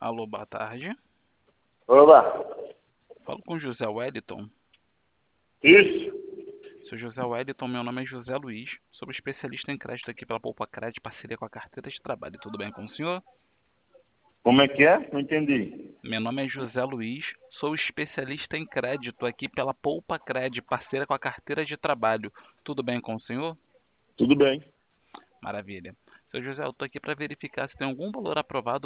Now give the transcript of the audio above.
Alô, boa tarde. Olá. Falo com José Wellington. Isso? Sou José Wellington, meu nome é José Luiz. Sou especialista em crédito aqui pela Poupa Crédito, parceria com a carteira de trabalho. Tudo bem com o senhor? Como é que é? Não entendi. Meu nome é José Luiz. Sou especialista em crédito aqui pela Poupa Crédito, parceira com a carteira de trabalho. Tudo bem com o senhor? Tudo bem. Maravilha. Seu José, eu estou aqui para verificar se tem algum valor aprovado